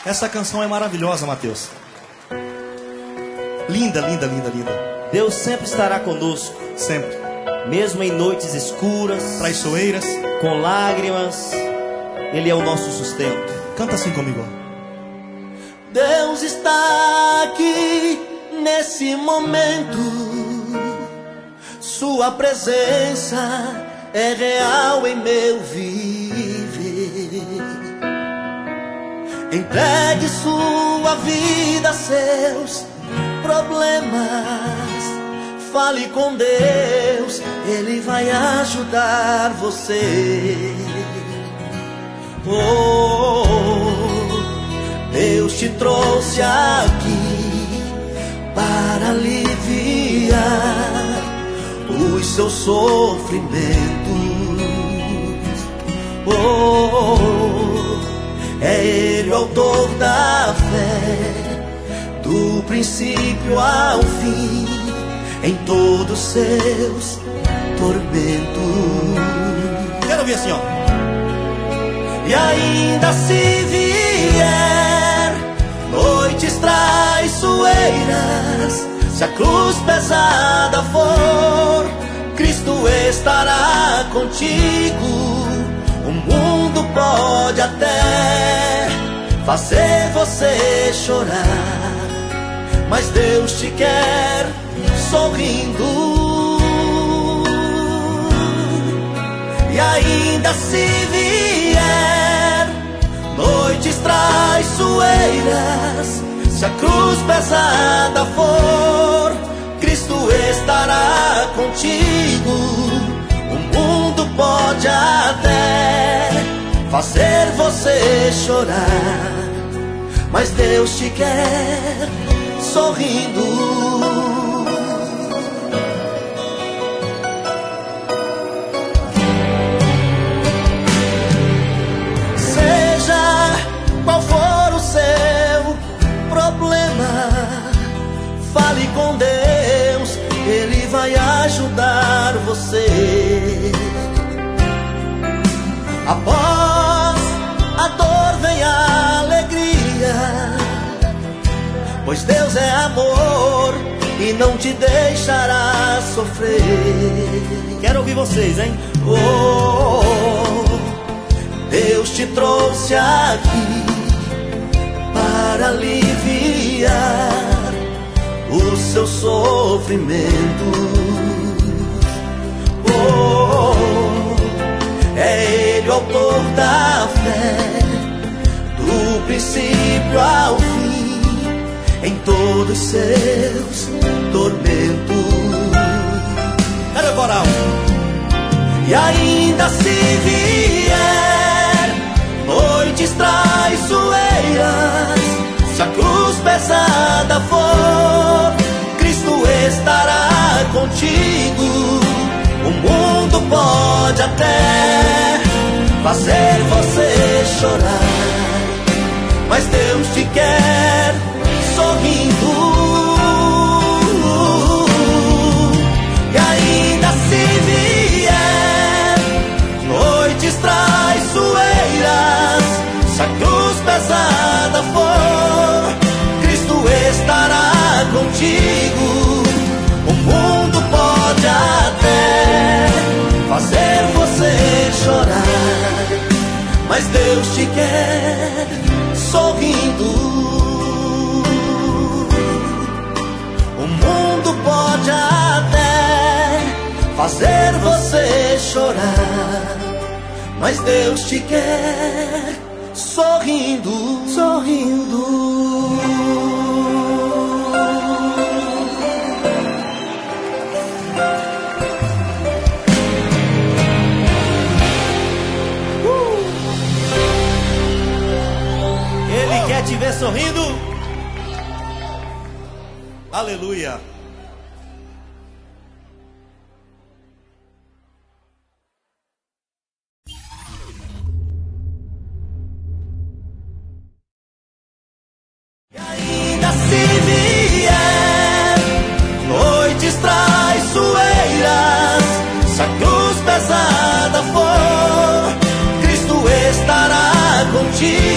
Essa canção é maravilhosa, Mateus. Linda, linda, linda, linda. Deus sempre estará conosco, sempre. mesmo em noites escuras, Traiçoeiras. com lágrimas, Ele é o nosso sustento. Canta assim comigo. Deus está aqui nesse momento. Sua presença é real em meu viver. Entregue sua vida, seus problemas. Fale com Deus, Ele vai ajudar você. Deus te trouxe aqui para aliviar os seus sofrimentos. É Ele o autor da fé, do princípio ao fim, em todos seus tormentos. Quero ouvir assim, ó. E ainda se vier noites traiçoeiras, se a cruz pesada for, Cristo estará contigo. O mundo pode até fazer você chorar, mas Deus te quer sorrindo. E ainda se vier noites traiçoeiras, se a cruz pesada for, Cristo estará contigo. O mundo pode até fazer você chorar, mas Deus te quer sorrindo. Qual for o seu problema, fale com Deus, Ele vai ajudar você. Após a dor vem a alegria, pois Deus é amor e não te deixará sofrer. Quero ouvir vocês, hein? Deus te trouxe aqui para aliviar o seu sofrimento. É Ele o autor da fé, do princípio ao fim, em todos seus tormentos. Era o coral. E ainda se vier noites traiçoeiras, se a cruz pesada for, Cristo estará contigo. O mundo pode até fazer você chorar, mas Deus te quer sorrindo. E ainda se vier noites traiçoeiras, se a cruz pesada for, Cristo estará contigo. O mundo pode até fazer você chorar, mas Deus te quer sorrindo. O mundo pode até fazer você chorar, mas Deus te quer sorrindo, sorrindo. Ele quer te ver sorrindo. Aleluia. Pesada for, Cristo estará contigo.